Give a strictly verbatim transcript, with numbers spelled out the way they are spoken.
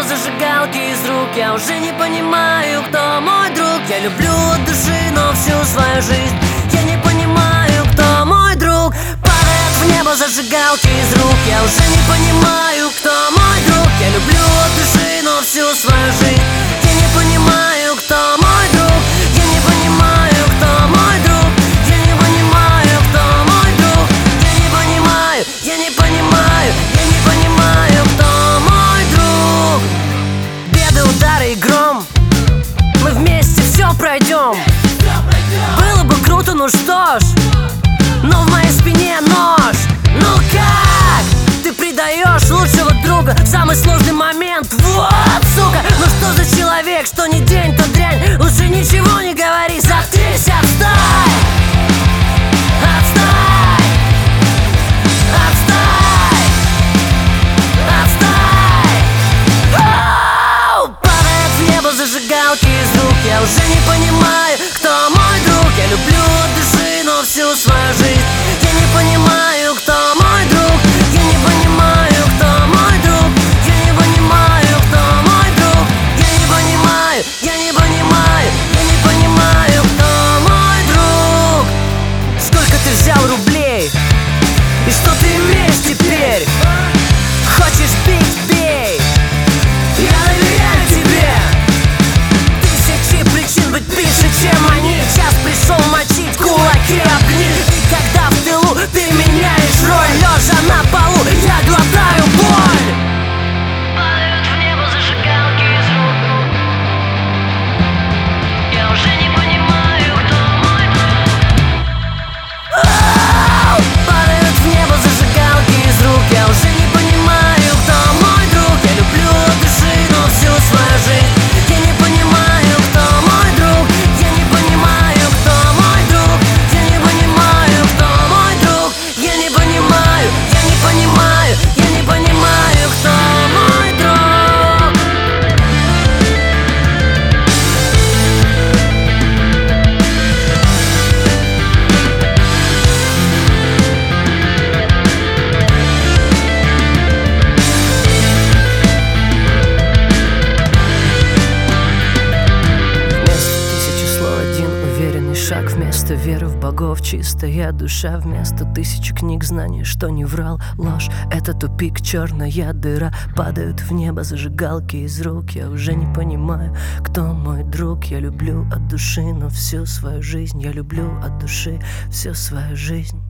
зажигалки из рук. Я уже не понимаю, кто мой друг. Я люблю от души, но всю свою жизнь я не понимаю, кто мой друг. Падает в небо зажигалки из рук. Я уже не понимаю, кто мой друг. Я люблю от души, но всю свою жизнь я не понимаю, кто мой друг. Я не понимаю, кто мой друг. Я не понимаю, кто мой друг. Я не понимаю, я не понимаю, я не понимаю, кто мой друг. Беды, удары и гром, мы вместе все пройдем. Было бы круто, ну что ж, но в моей спине нож. Ну как? Ты предаешь лучшего друга в самый сложный момент. Вот, сука, ну что за человек, что не день, то дрянь. Лучше ничего не говори, заткнись, отстой. Отстой. Отстой. Отстой. Оу! Падает в небо зажигалки из рук. Я уже не понимаю, кто мой друг. Я люблю от души, но всю свою жизнь я не понимаю, кто мой друг. Я не понимаю, кто мой друг. Я не понимаю, кто мой друг. Я не понимаю, я не понимаю, я не понимаю, кто мой друг. Сколько ты взял рублей? И что ты имеешь теперь? Хочешь бить, бей. Я доверяю тебе. Тысячи причин быть пише, чем они. Час пришел мочить кулаки об них. И когда в тылу ты меняешь роль, лежа на полу, я глотаю боль. Падают в небо зажигалки из рук. Я уже не понимаю, кто мой друг. Оу! Падают в небо зажигалки из рук. Я уже не понимаю, кто мой друг. Я люблю от души, но всю свою жизнь я не понимаю, кто мой друг. Я не понимаю, кто мой друг. Я не понимаю, кто мой друг. Я не понимаю, я не понимаю, я не понимаю, кто мой друг. Вместо тысячи слов один уверенный шаг. Вместо веры в богов чистая душа. Вместо тысячи книг знаний, что не врал. Ложь — это тупик, черная дыра. Падают в небо зажигалки из рук. Я уже не понимаю, кто мой друг. Я люблю от души, но всю свою жизнь я люблю от души всю свою жизнь.